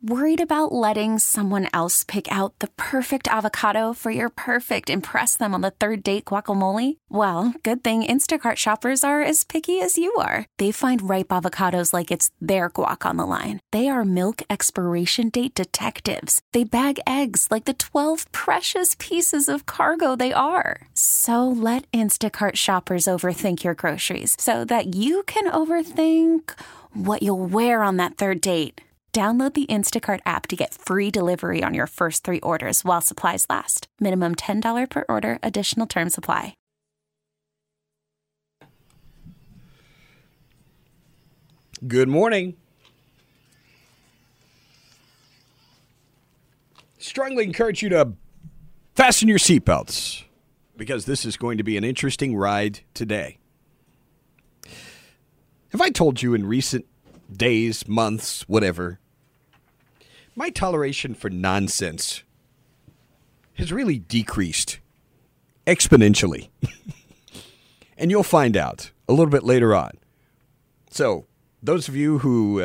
Worried about letting someone else pick out the perfect avocado for your perfect impress them on the third date guacamole? Well, good thing Instacart shoppers are as picky as you are. They find ripe avocados like it's their guac on the line. They are milk expiration date detectives. They bag eggs like the 12 precious pieces of cargo they are. So let Instacart shoppers overthink your groceries so that you can overthink what you'll wear on that third date. Download the Instacart app to get free delivery on your first 3 orders while supplies last. Minimum $10 per order. Additional terms apply. Good morning. Strongly encourage you to fasten your seatbelts because this is going to be an interesting ride today. Have I told you in recent days, months, whatever, my toleration for nonsense has really decreased exponentially. And you'll find out a little bit later on. So, those of you who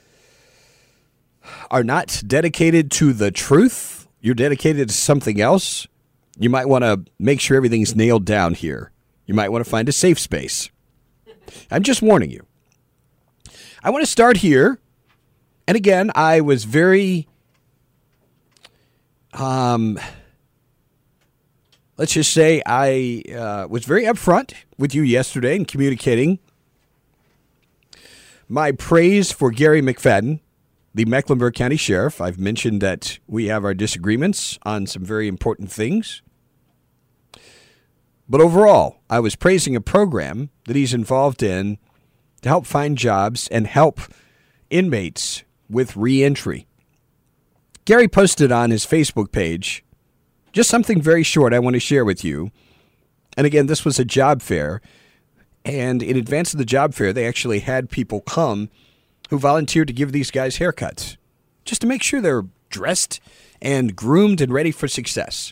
are not dedicated to the truth, you're dedicated to something else, you might want to make sure everything's nailed down here. You might want to find a safe space. I'm just warning you. I want to start here. And again, I was very, let's just say I was very upfront with you yesterday in communicating my praise for Gary McFadden, the Mecklenburg County Sheriff. I've mentioned that we have our disagreements on some very important things. But overall, I was praising a program that he's involved in to help find jobs and help inmates with reentry. Gary posted on his Facebook page just something very short I want to share with you. And again, this was a job fair. And in advance of the job fair, they actually had people come who volunteered to give these guys haircuts just to make sure they're dressed and groomed and ready for success.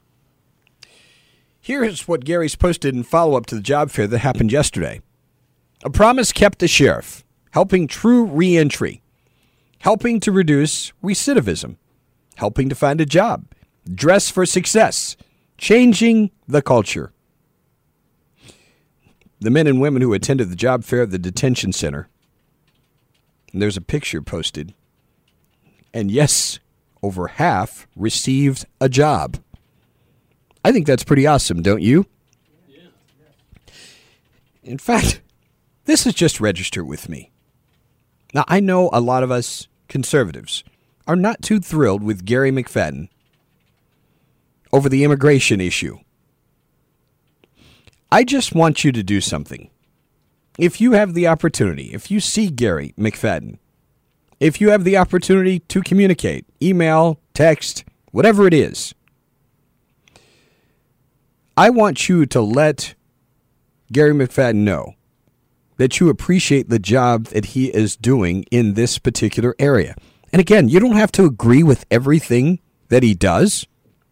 Here's what Gary's posted in follow-up to the job fair that happened yesterday. A promise kept the sheriff, helping true reentry, helping to reduce recidivism, helping to find a job, dress for success, changing the culture. The men and women who attended the job fair at the detention center, and there's a picture posted, and yes, over half received a job. I think that's pretty awesome, don't you? Yeah. In fact, this is just registered with me. Now, I know a lot of us conservatives are not too thrilled with Gary McFadden over the immigration issue. I just want you to do something. If you have the opportunity, if you see Gary McFadden, if you have the opportunity to communicate, email, text, whatever it is, I want you to let Gary McFadden know that you appreciate the job that he is doing in this particular area. And again, you don't have to agree with everything that he does.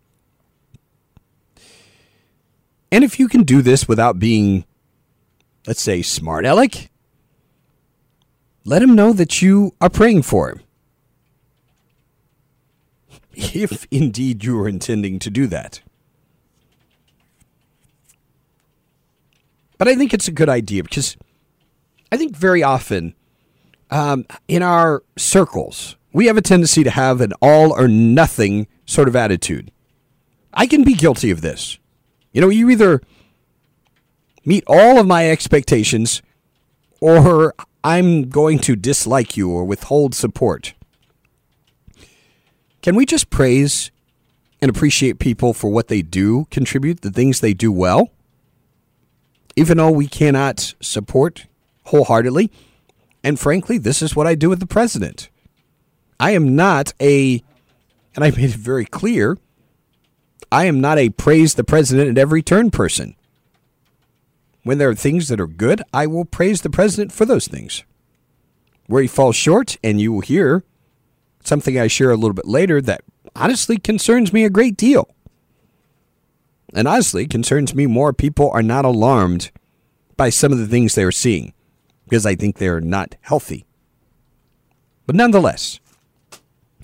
And if you can do this without being, let's say, smart aleck, let him know that you are praying for him. If indeed you are intending to do that. But I think it's a good idea because I think very often in our circles, we have a tendency to have an all or nothing sort of attitude. I can be guilty of this. You know, you either meet all of my expectations or I'm going to dislike you or withhold support. Can we just praise and appreciate people for what they do contribute, the things they do well? Even though we cannot support wholeheartedly. And frankly, this is what I do with the president. I am not and I made it very clear, I am not a praise the president at every turn person. When there are things that are good, I will praise the president for those things. Where he falls short, and you will hear something I share a little bit later that honestly concerns me a great deal. And honestly concerns me more. People are not alarmed by some of the things they're seeing because I think they're not healthy. But nonetheless,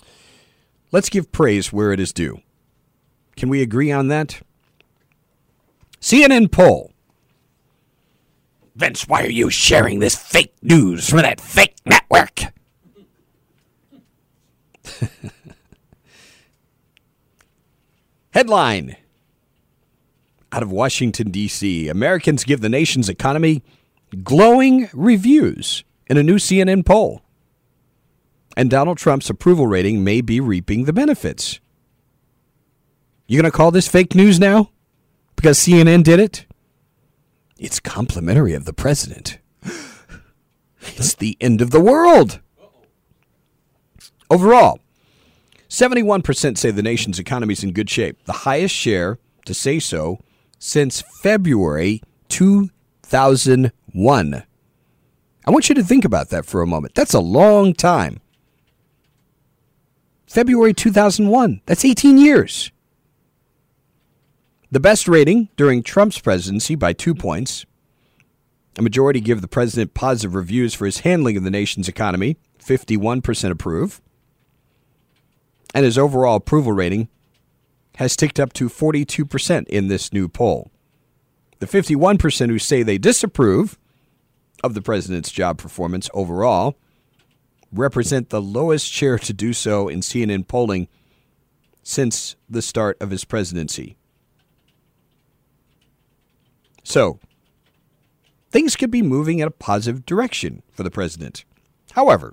let's give praise where it is due. Can we agree on that? CNN poll. Vince, why are you sharing this fake news from that fake network? Headline. Out of Washington, D.C., Americans give the nation's economy glowing reviews in a new CNN poll. And Donald Trump's approval rating may be reaping the benefits. You going to call this fake news now? Because CNN did it? It's complimentary of the president. It's the end of the world. Overall, 71% say the nation's economy is in good shape. The highest share to say so since February 2001. I want you to think about that for a moment. That's a long time. February 2001. That's 18 years. The best rating during Trump's presidency by 2 points. A majority give the president positive reviews for his handling of the nation's economy. 51% approve. And his overall approval rating has ticked up to 42% in this new poll. The 51% who say they disapprove of the president's job performance overall represent the lowest share to do so in CNN polling since the start of his presidency. So, things could be moving in a positive direction for the president. However,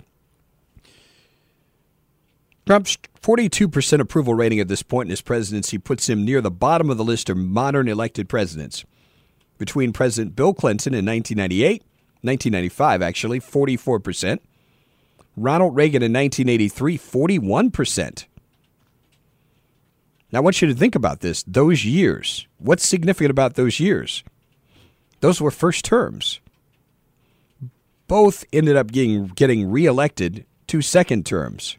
Trump's 42% approval rating at this point in his presidency puts him near the bottom of the list of modern elected presidents. Between President Bill Clinton in 1995, 44%. Ronald Reagan in 1983, 41%. Now, I want you to think about this. Those years, what's significant about those years? Those were first terms. Both ended up getting reelected to second terms.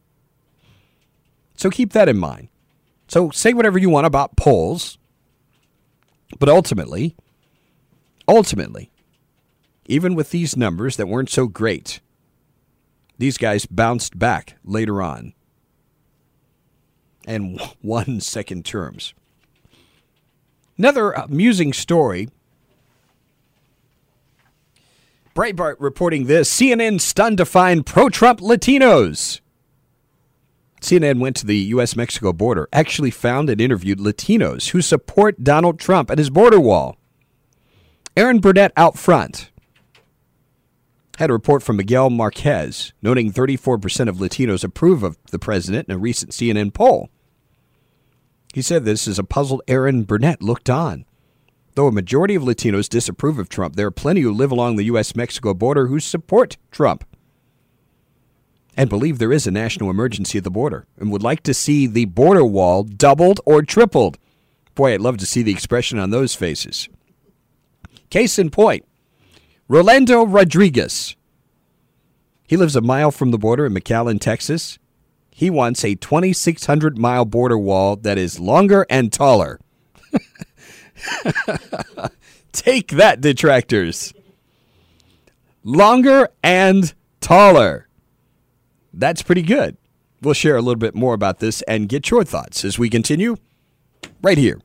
So keep that in mind. So say whatever you want about polls, but ultimately, even with these numbers that weren't so great, these guys bounced back later on and won second terms. Another amusing story. Breitbart reporting this. CNN stunned to find pro-Trump Latinos. CNN went to the U.S.-Mexico border, actually found and interviewed Latinos who support Donald Trump and his border wall. Aaron Burnett out front had a report from Miguel Marquez, noting 34% of Latinos approve of the president in a recent CNN poll. He said this as a puzzled Aaron Burnett looked on. Though a majority of Latinos disapprove of Trump, there are plenty who live along the U.S.-Mexico border who support Trump and believe there is a national emergency at the border and would like to see the border wall doubled or tripled. Boy, I'd love to see the expression on those faces. Case in point, Rolando Rodriguez. He lives a mile from the border in McAllen, Texas. He wants a 2,600-mile border wall that is longer and taller. Take that, detractors. Longer and taller. That's pretty good. We'll share a little bit more about this and get your thoughts as we continue right here.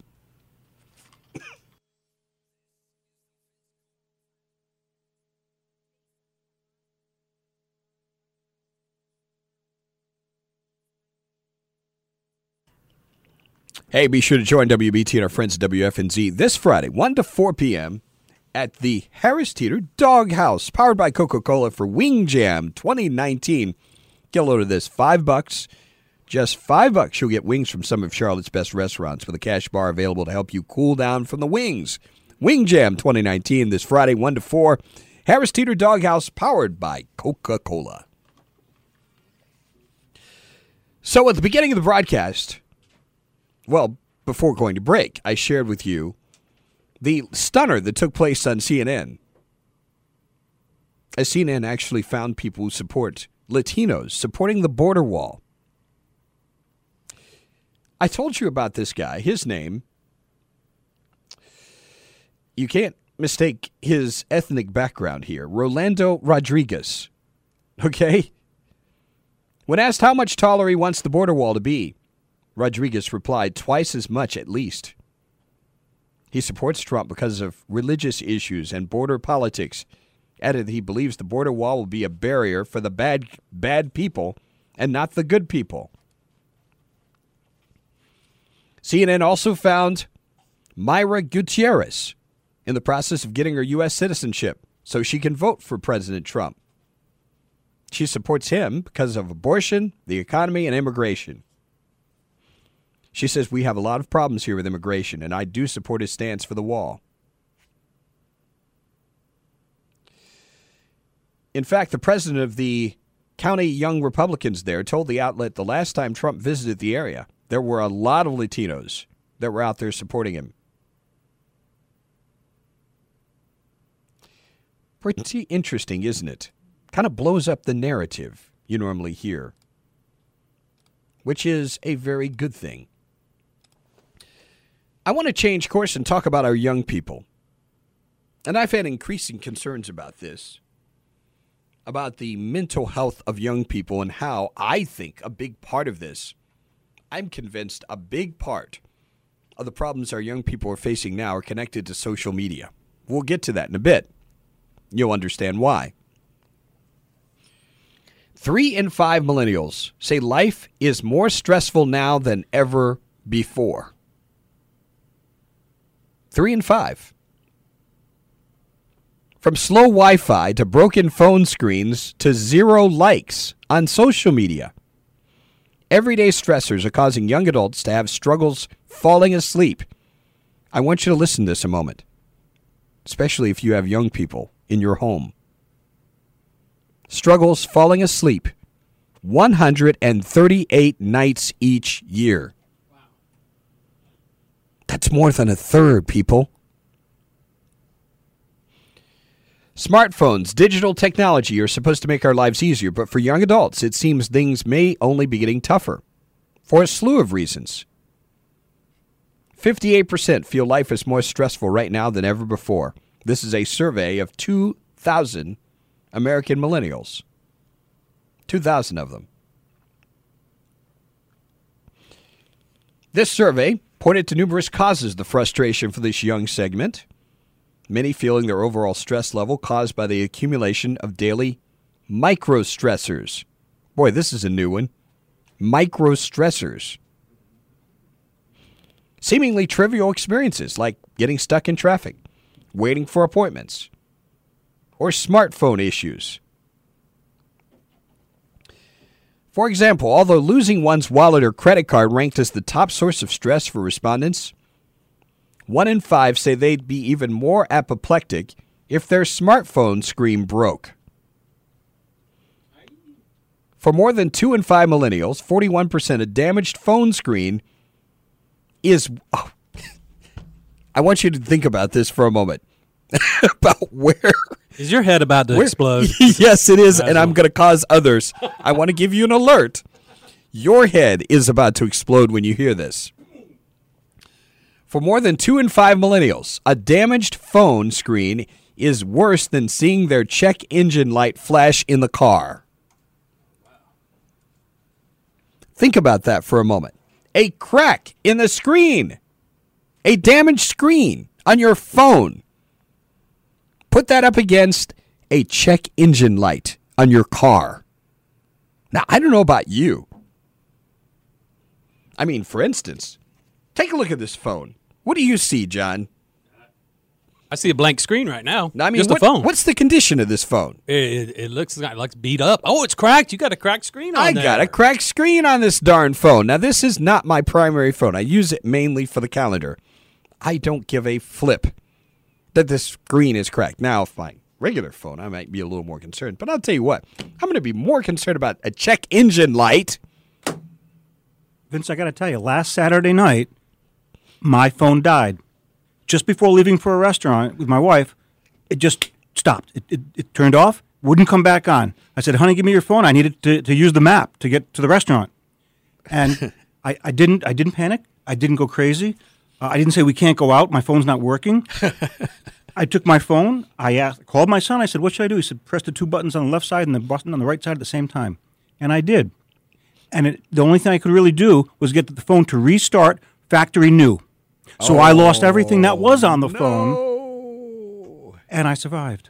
Hey, be sure to join WBT and our friends at WFNZ this Friday, 1 to 4 p.m. at the Harris Teeter Doghouse, powered by Coca-Cola for Wing Jam 2019. Get a load of this. $5. Just $5. You'll get wings from some of Charlotte's best restaurants with a cash bar available to help you cool down from the wings. Wing Jam 2019 this Friday, 1 to 4. Harris Teeter Doghouse, powered by Coca-Cola. So at the beginning of the broadcast, well, before going to break, I shared with you the stunner that took place on CNN. As CNN actually found people who support Latinos supporting the border wall. I told you about this guy. His name, you can't mistake his ethnic background here. Rolando Rodriguez. Okay? When asked how much taller he wants the border wall to be, Rodriguez replied, twice as much at least. He supports Trump because of religious issues and border politics. Added that he believes the border wall will be a barrier for the bad people and not the good people. CNN also found Mayra Gutierrez in the process of getting her U.S. citizenship so she can vote for President Trump. She supports him because of abortion, the economy, and immigration. She says, we have a lot of problems here with immigration, and I do support his stance for the wall. In fact, the president of the County Young Republicans there told the outlet the last time Trump visited the area, there were a lot of Latinos that were out there supporting him. Pretty interesting, isn't it? Kind of blows up the narrative you normally hear, which is a very good thing. I want to change course and talk about our young people. And I've had increasing concerns about this, about the mental health of young people and how I think a big part of this, I'm convinced a big part of the problems our young people are facing now are connected to social media. We'll get to that in a bit. You'll understand why. 3 in 5 millennials say life is more stressful now than ever before. 3 in 5. From slow Wi-Fi to broken phone screens to 0 likes on social media. Everyday stressors are causing young adults to have struggles falling asleep. I want you to listen to this a moment, especially if you have young people in your home. Struggles falling asleep 138 nights each year. Wow. That's more than a third, people. Smartphones, digital technology are supposed to make our lives easier, but for young adults, it seems things may only be getting tougher for a slew of reasons. 58% feel life is more stressful right now than ever before. This is a survey of 2,000 American millennials. 2,000 of them. This survey pointed to numerous causes of the frustration for this young segment. Many feeling their overall stress level caused by the accumulation of daily micro-stressors. Boy, this is a new one. Micro-stressors. Seemingly trivial experiences like getting stuck in traffic, waiting for appointments, or smartphone issues. For example, although losing one's wallet or credit card ranked as the top source of stress for respondents, 1 in 5 say they'd be even more apoplectic if their smartphone screen broke. For more than 2 in 5 millennials, 41% a damaged phone screen is... Oh, I want you to think about this for a moment. About where... Is your head about to explode? Yes, it is, and I'm going to cause others. I want to give you an alert. Your head is about to explode when you hear this. For more than 2 in 5 millennials, a damaged phone screen is worse than seeing their check engine light flash in the car. Think about that for a moment. A crack in the screen. A damaged screen on your phone. Put that up against a check engine light on your car. Now, I don't know about you. I mean, for instance, take a look at this phone. What do you see, John? I see a blank screen right now. I mean, just a phone. What's the condition of this phone? It looks like beat up. Oh, it's cracked. You got a cracked screen on there. I got a cracked screen on this darn phone. Now, this is not my primary phone. I use it mainly for the calendar. I don't give a flip that this screen is cracked. Now, if my regular phone, I might be a little more concerned. But I'll tell you what, I'm going to be more concerned about a check engine light. Vince, I got to tell you, last Saturday night, my phone died. Just before leaving for a restaurant with my wife, it just stopped. It turned off, wouldn't come back on. I said, honey, give me your phone. I needed to use the map to get to the restaurant. And I didn't panic. I didn't go crazy. I didn't say we can't go out. My phone's not working. I took my phone. I called my son. I said, what should I do? He said, press the 2 buttons on the left side and the button on the right side at the same time. And I did. and the only thing I could really do was get the phone to restart factory new. So I lost everything that was on the phone, and I survived.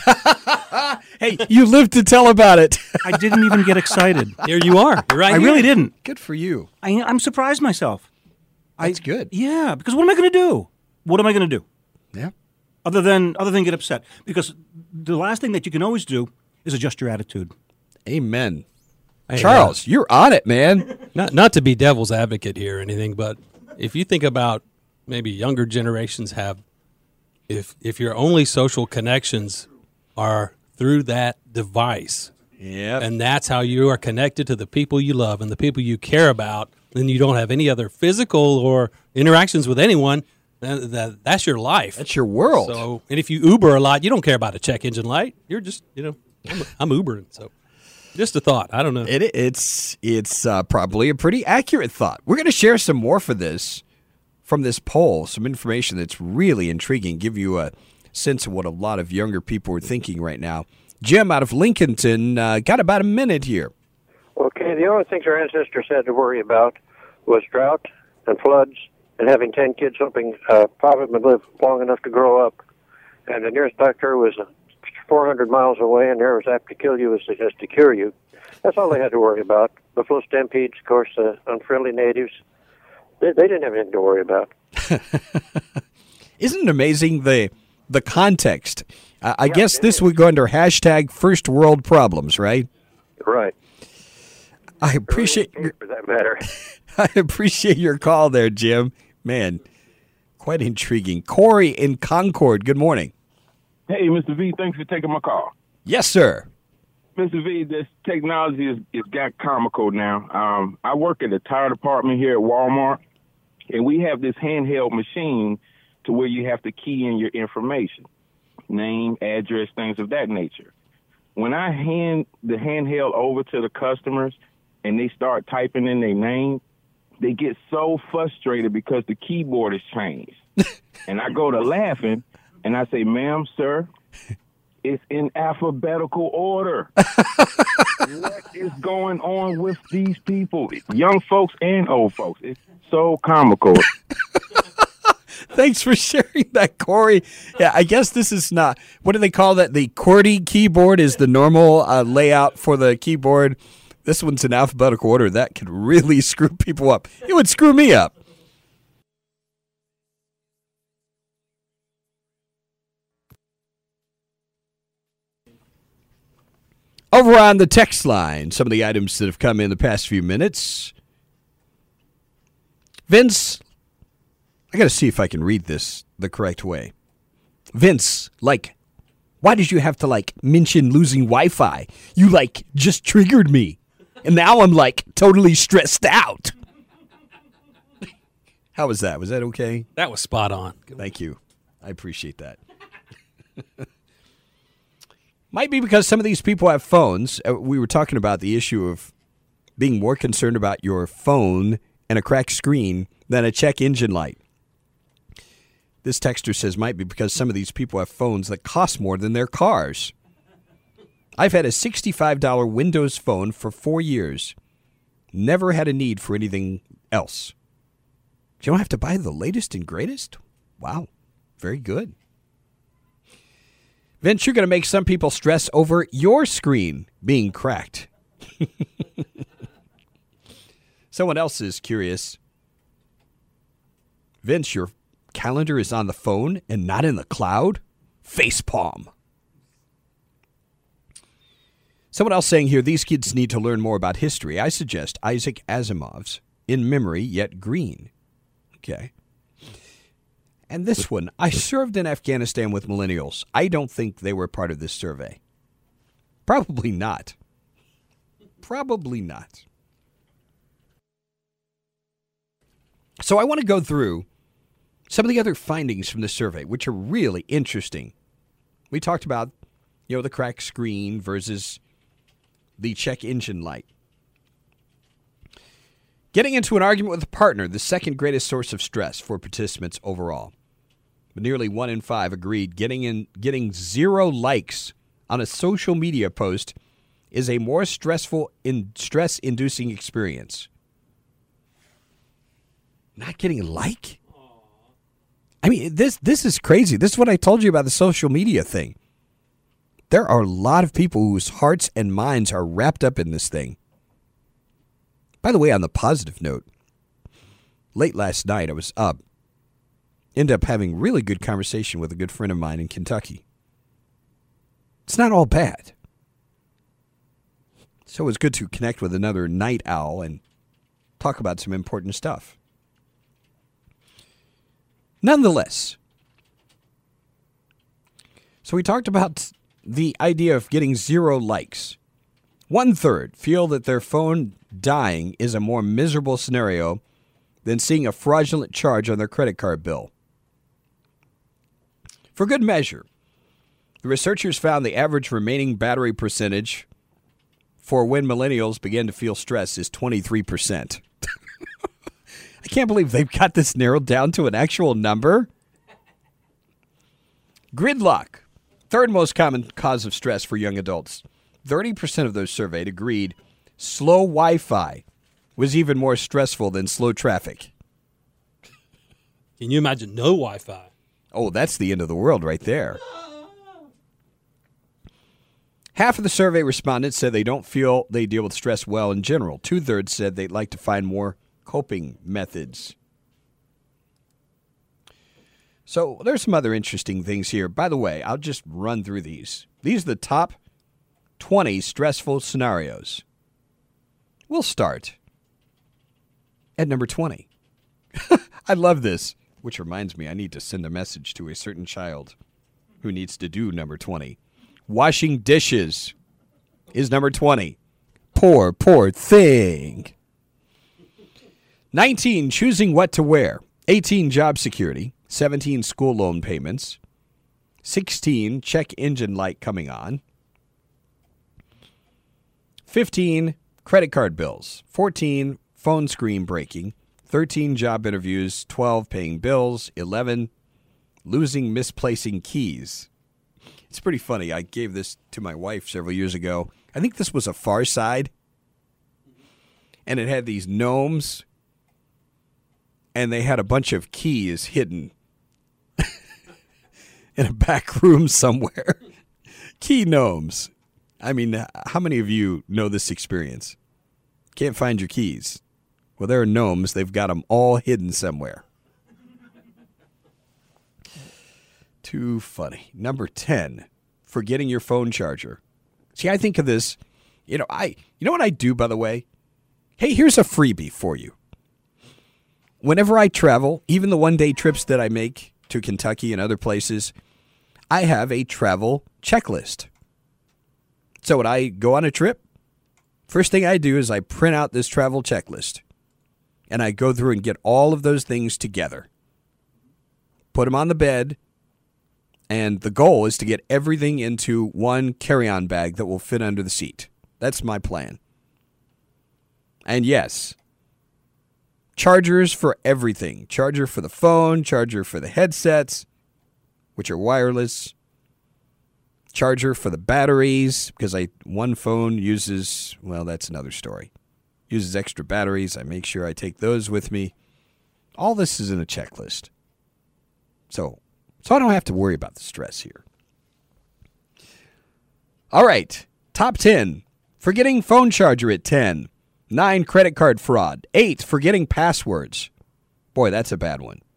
Hey, you lived to tell about it. I didn't even get excited. Here you are. You're right I here. really didn't. Good for you. I'm surprised myself. That's good. Yeah, because what am I going to do? What am I going to do? Yeah. Other than get upset? Because the last thing that you can always do is adjust your attitude. Amen. Hey, Charles, you're on it, man. Not to be devil's advocate here or anything, but if you think about maybe younger generations have, if your only social connections are through that device, Yeah. and that's how you are connected to the people you love and the people you care about, then you don't have any other physical or interactions with anyone. That's your life. That's your world. So, and if you Uber a lot, you don't care about a check engine light. You're just, I'm Ubering. So, just a thought. I don't know. It's probably a pretty accurate thought. We're going to share some more from this poll, some information that's really intriguing, give you a sense of what a lot of younger people are thinking right now. Jim out of Lincolnton, got about a minute here. Okay, the only things our ancestors had to worry about was drought and floods and having 10 kids hoping five of them would live long enough to grow up. And the nearest doctor was 400 miles away, and there was apt to kill you as to cure you. That's all they had to worry about. Buffalo stampedes, of course, unfriendly natives. They didn't have anything to worry about. Isn't it amazing the context? I guess this would go under hashtag first world problems, right? Right. I appreciate For that matter. I appreciate your call there, Jim. Man, quite intriguing. Corey in Concord, good morning. Hey, Mr. V, thanks for taking my call. Yes, sir. Mr. V, this technology is got comical now. I work at the tire department here at Walmart, and we have this handheld machine to where you have to key in your information, name, address, things of that nature. When I hand the handheld over to the customers and they start typing in their name, they get so frustrated because the keyboard has changed. And I go to laughing, and I say, ma'am, sir, it's in alphabetical order. What is going on with these people? Young folks and old folks. It's so comical. Thanks for sharing that, Corey. Yeah, I guess this is not, what do they call that? The QWERTY keyboard is the normal layout for the keyboard. This one's in alphabetical order. That could really screw people up. It would screw me up. Over on the text line, some of the items that have come in the past few minutes. Vince, I got to see if I can read this the correct way. Vince, why did you have to, mention losing Wi-Fi? You, just triggered me. And now I'm, totally stressed out. How was that? Was that okay? That was spot on. Thank you. I appreciate that. Might be because some of these people have phones. We were talking about the issue of being more concerned about your phone and a cracked screen than a check engine light. This texter says might be because some of these people have phones that cost more than their cars. I've had a $65 Windows phone for 4 years. Never had a need for anything else. You don't have to buy the latest and greatest? Wow. Very good. Vince, you're going to make some people stress over your screen being cracked. Someone else is curious. Vince, your calendar is on the phone and not in the cloud? Facepalm. Someone else saying here, these kids need to learn more about history. I suggest Isaac Asimov's In Memory Yet Green. Okay. And this one, I served in Afghanistan with millennials. I don't think they were part of this survey. Probably not. Probably not. So I want to go through some of the other findings from the survey, which are really interesting. We talked about, the cracked screen versus the check engine light. Getting into an argument with a partner, the second greatest source of stress for participants overall. But nearly 1 in 5 agreed getting 0 likes on a social media post is a more stress-inducing experience. Not getting a like? I mean, this is crazy. This is what I told you about the social media thing. There are a lot of people whose hearts and minds are wrapped up in this thing. By the way, on the positive note, late last night I was up. Ended up having a really good conversation with a good friend of mine in Kentucky. It's not all bad. So it was good to connect with another night owl and talk about some important stuff. Nonetheless, so we talked about the idea of getting 0 likes. 1/3 feel that their phone dying is a more miserable scenario than seeing a fraudulent charge on their credit card bill. For good measure, the researchers found the average remaining battery percentage for when millennials begin to feel stress is 23%. I can't believe they've got this narrowed down to an actual number. Gridlock, third most common cause of stress for young adults. 30% of those surveyed agreed slow Wi-Fi was even more stressful than slow traffic. Can you imagine no Wi-Fi? Oh, that's the end of the world right there. Half of the survey respondents said they don't feel they deal with stress well in general. 2/3 said they'd like to find more coping methods. So there's some other interesting things here. By the way, I'll just run through these. These are the top 20 stressful scenarios. We'll start at number 20. I love this, which reminds me I need to send a message to a certain child who needs to do number 20. Washing dishes is number 20. Poor thing. 19, choosing what to wear. 18, job security. 17, school loan payments. 16, check engine light coming on. 15, credit card bills. 14, phone screen breaking. 13, job interviews. 12, paying bills. 11, misplacing keys. It's pretty funny. I gave this to my wife several years ago. I think this was a Far Side. And it had these gnomes. And they had a bunch of keys hidden in a back room somewhere. Key gnomes. I mean, how many of you know this experience? Can't find your keys. Well, there are gnomes. They've got them all hidden somewhere. Too funny. Number 10, forgetting your phone charger. See, I think of this, you know what I do, by the way? Hey, here's a freebie for you. Whenever I travel, even the one-day trips that I make to Kentucky and other places, I have a travel checklist. So when I go on a trip, first thing I do is I print out this travel checklist. And I go through and get all of those things together. Put them on the bed. And the goal is to get everything into one carry-on bag that will fit under the seat. That's my plan. And yes, chargers for everything. Charger for the phone, charger for the headsets, which are wireless. Charger for the batteries, because one phone uses, well, that's another story. Uses extra batteries. I make sure I take those with me. All this is in a checklist. So I don't have to worry about the stress here. All right, top 10. Forgetting phone charger at 10. 9, credit card fraud. 8, forgetting passwords. Boy, that's a bad one.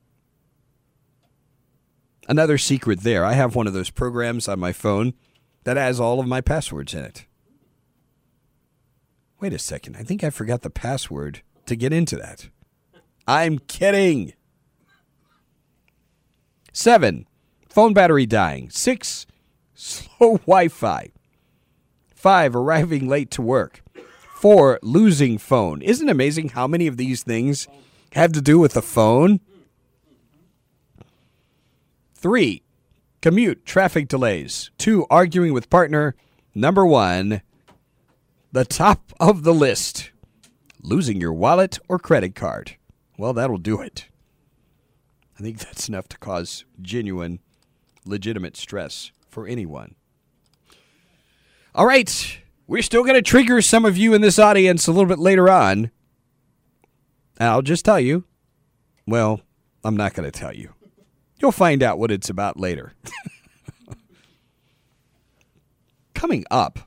Another secret there. I have one of those programs on my phone that has all of my passwords in it. Wait a second. I think I forgot the password to get into that. I'm kidding. 7, phone battery dying. 6, slow Wi-Fi. 5, arriving late to work. 4, losing phone. Isn't it amazing how many of these things have to do with the phone? 3, commute, traffic delays. 2, arguing with partner. Number 1, the top of the list, losing your wallet or credit card. Well, that'll do it. I think that's enough to cause genuine, legitimate stress for anyone. All right. We're still going to trigger some of you in this audience a little bit later on. And I'll just tell you, well, I'm not going to tell you. You'll find out what it's about later. Coming up,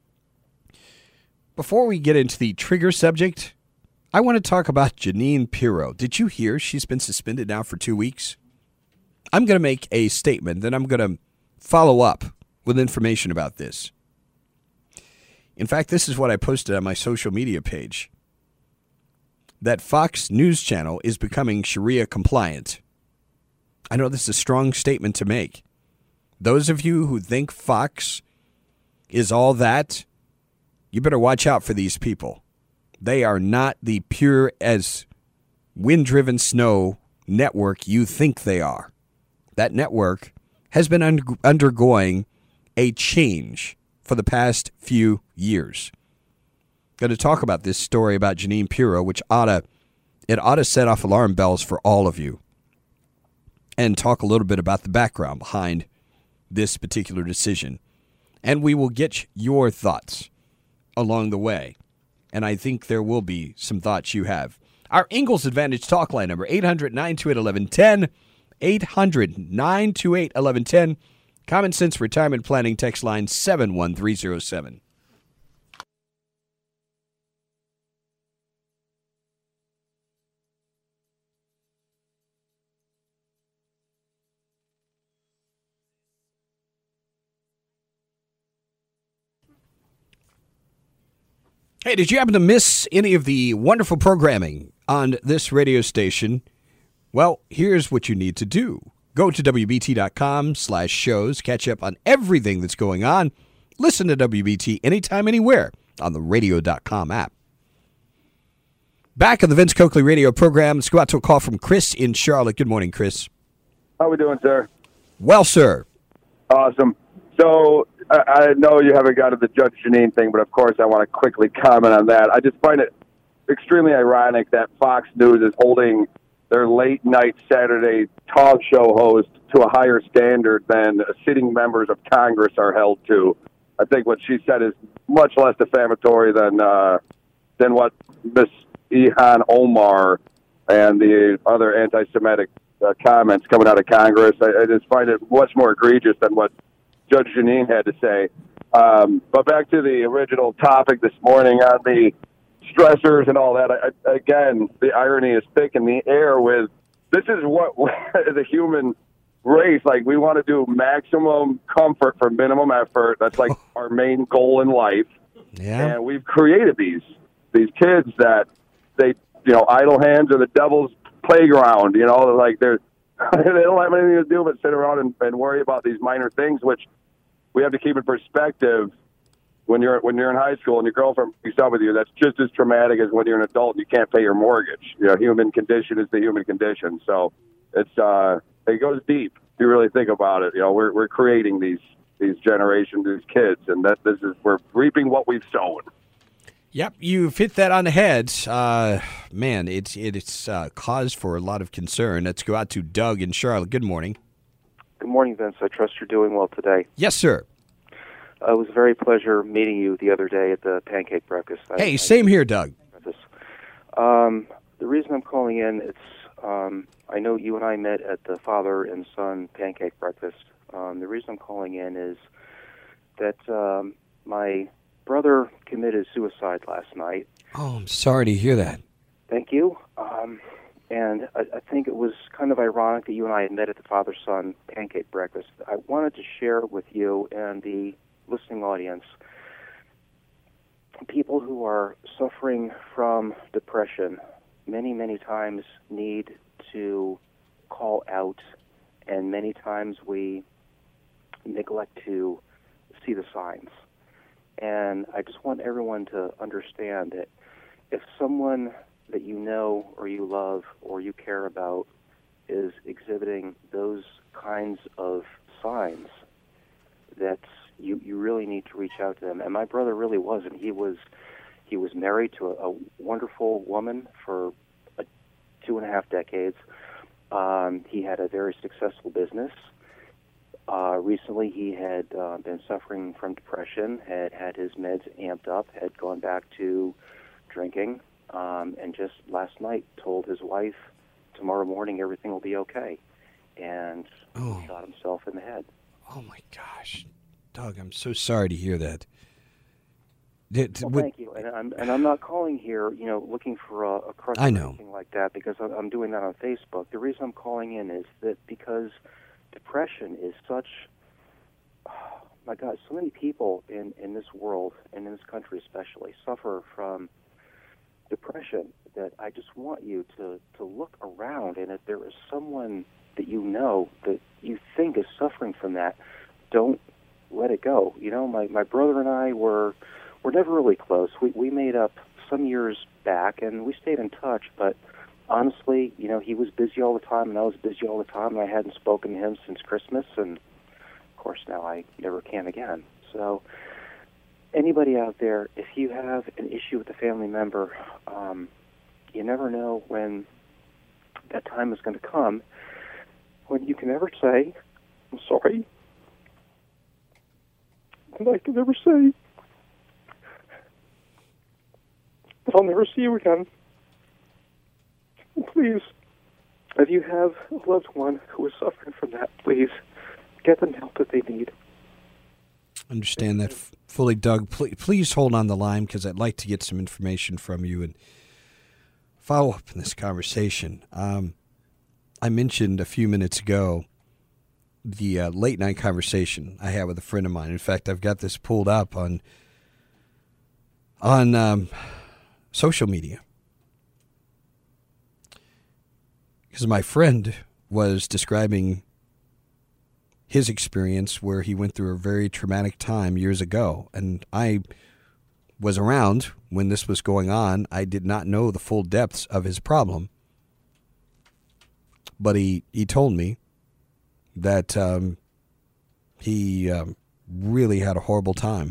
before we get into the trigger subject, I want to talk about Jeanine Pirro. Did you hear she's been suspended now for 2 weeks? I'm going to make a statement, then I'm going to follow up with information about this. In fact, this is what I posted on my social media page. That Fox News Channel is becoming Sharia compliant. I know this is a strong statement to make. Those of you who think Fox is all that, you better watch out for these people. They are not the pure as wind-driven snow network you think they are. That network has been undergoing a change for the past few years. Going to talk about this story about Jeanine Pirro, which ought to set off alarm bells for all of you, and talk a little bit about the background behind this particular decision. And we will get your thoughts along the way. And I think there will be some thoughts you have. Our Ingalls Advantage talk line number, 800-928-1110, 800-928-1110. Common Sense Retirement Planning text line 71307. Hey, did you happen to miss any of the wonderful programming on this radio station? Well, here's what you need to do. Go to WBT.com/shows, catch up on everything that's going on. Listen to WBT anytime, anywhere on the radio.com app. Back on the Vince Coakley radio program, let's go out to a call from Chris in Charlotte. Good morning, Chris. How we doing, sir? Well, sir. Awesome. So I know you haven't got to the Judge Jeanine thing, but of course I want to quickly comment on that. I just find it extremely ironic that Fox News is holding their late-night Saturday talk show host to a higher standard than sitting members of Congress are held to. I think what she said is much less defamatory than what Miss Ilhan Omar and the other anti-Semitic comments coming out of Congress. I just find it much more egregious than what Judge Jeanine had to say. But back to the original topic this morning on the stressors and all that. Again, the irony is thick in the air with this is what the human race, like we want to do maximum comfort for minimum effort. That's like our main goal in life. Yeah. And we've created these kids that they, idle hands are the devil's playground, like they don't have anything to do but sit around and worry about these minor things, which we have to keep in perspective. When you're in high school and your girlfriend breaks up with you, that's just as traumatic as when you're an adult and you can't pay your mortgage. Human condition is the human condition. So it goes deep if you really think about it. We're creating these generations, these kids, and we're reaping what we've sown. Yep, you've hit that on the head. Man, it's cause for a lot of concern. Let's go out to Doug in Charlotte. Good morning. Good morning, Vince. I trust you're doing well today. Yes, sir. It was a very pleasure meeting you the other day at the pancake breakfast. Hey, same here, Doug. The reason I'm calling in, I know you and I met at the father and son pancake breakfast. The reason I'm calling in is that my brother committed suicide last night. Oh, I'm sorry to hear that. Thank you. And I think it was kind of ironic that you and I had met at the father-son pancake breakfast. I wanted to share with you and the listening audience, people who are suffering from depression many, many times need to call out, and many times we neglect to see the signs. And I just want everyone to understand that if someone that you know or you love or you care about is exhibiting those kinds of signs, that you really need to reach out to them. And my brother really wasn't. He was married to a wonderful woman for 2.5 decades. He had a very successful business. Recently, he had been suffering from depression, had had his meds amped up, had gone back to drinking, and just last night told his wife, tomorrow morning everything will be okay, and shot himself in the head. Oh, my gosh. Doug, I'm so sorry to hear that. Thank you. And I'm not calling here, looking for a crush or anything like that, because I'm doing that on Facebook. The reason I'm calling in is that because depression is such, oh my God, so many people in this world, and in this country especially, suffer from depression, that I just want you to look around, and if there is someone that you know that you think is suffering from that, don't let it go. My brother and I were never really close. We made up some years back, and we stayed in touch, but honestly, he was busy all the time, and I was busy all the time, and I hadn't spoken to him since Christmas, and of course now I never can again. So anybody out there, if you have an issue with a family member, you never know when that time is going to come when you can never say, I'm sorry, and I can never say that I'll never see you again. Please, if you have a loved one who is suffering from that, please get them the help that they need. Understand that fully, Doug. Please hold on the line, because I'd like to get some information from you and follow up in this conversation. I mentioned a few minutes ago the late night conversation I had with a friend of mine. In fact, I've got this pulled up on social media, because my friend was describing his experience where he went through a very traumatic time years ago. And I was around when this was going on. I did not know the full depths of his problem. But he told me that he really had a horrible time.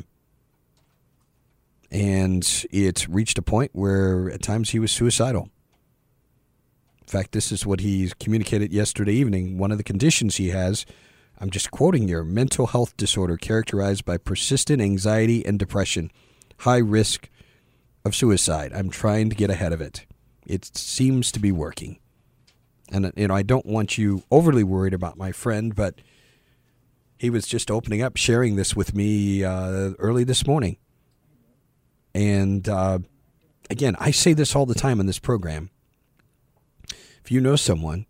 And it reached a point where at times he was suicidal. In fact, this is what he communicated yesterday evening. One of the conditions he has, I'm just quoting here, mental health disorder characterized by persistent anxiety and depression, high risk of suicide. I'm trying to get ahead of it. It seems to be working. And, I don't want you overly worried about my friend, but he was just opening up, sharing this with me early this morning. And, again, I say this all the time on this program. If you know someone,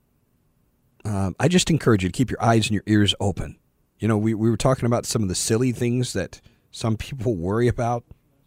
I just encourage you to keep your eyes and your ears open. We were talking about some of the silly things that some people worry about.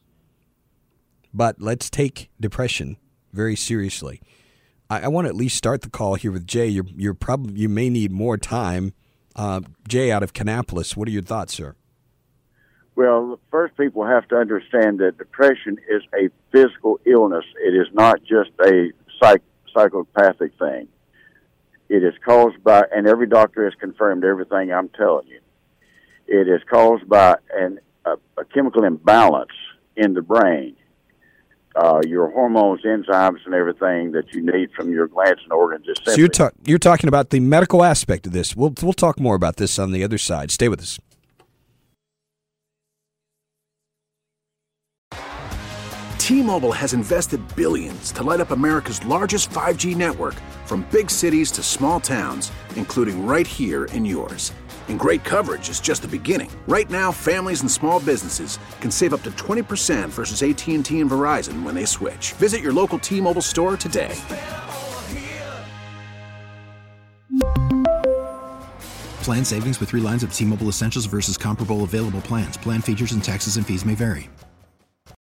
But let's take depression very seriously. I want to at least start the call here with Jay. You may need more time. Jay out of Kannapolis, what are your thoughts, sir? Well, first people have to understand that depression is a physical illness. It is not just a psychopathic thing. It is caused by, and every doctor has confirmed everything I'm telling you, it is caused by a chemical imbalance in the brain. Your hormones, enzymes, and everything that you need from your glands and organs. So you're talking about the medical aspect of this. We'll talk more about this on the other side. Stay with us. T-Mobile has invested billions to light up America's largest 5G network, from big cities to small towns, including right here in yours. And great coverage is just the beginning. Right now, families and small businesses can save up to 20% versus AT&T and Verizon when they switch. Visit your local T-Mobile store today. Plan savings with 3 lines of T-Mobile Essentials versus comparable available plans. Plan features and taxes and fees may vary.